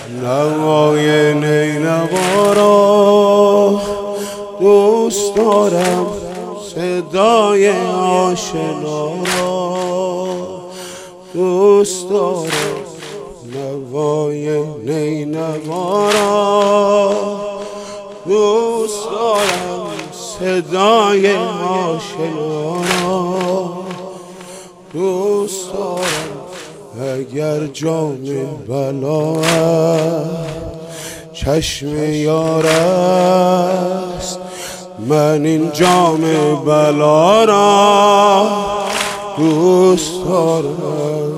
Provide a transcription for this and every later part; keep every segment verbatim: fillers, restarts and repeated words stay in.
نوای نینوا را دوست دارم، صدای آشنا را دوست دارم، نوای نینوا را دوست دارم، صدای آشنا را دوست دارم. اگر جام بلا چشم یار است، من این جام بلا را دوست دارم.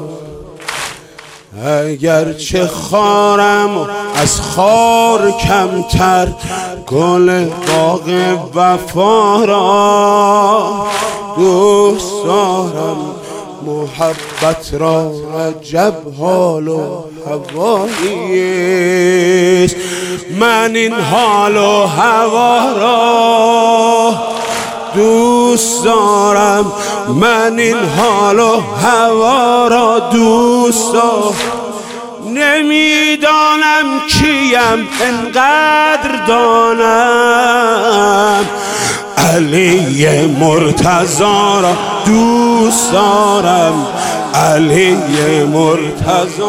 اگر چه خارم و از خار کمتر، گل باغ وفا را دوست دارم. محبت را عجب حال و هواییست، من این حال و هوا را دوست دارم، من این حال و هوا را دوست دارم. نمیدانم کیم انقدر دانم، علی مرتضی را دوست دارم، علی مرتضی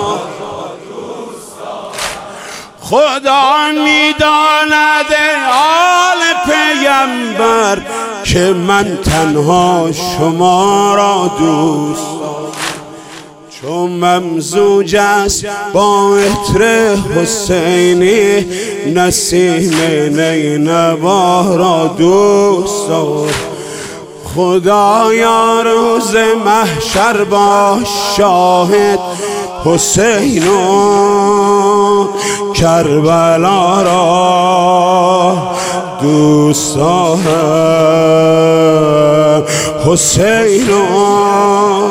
خدا میداند آل پیمبر که من تنها شما را دوست دارم. چون ممزوج است با عطر حسینی، نسیم نینوا را دوست دارم. خدایا روز محشر باش شاهد، حسین و کربلا را دوست دارم، حسین و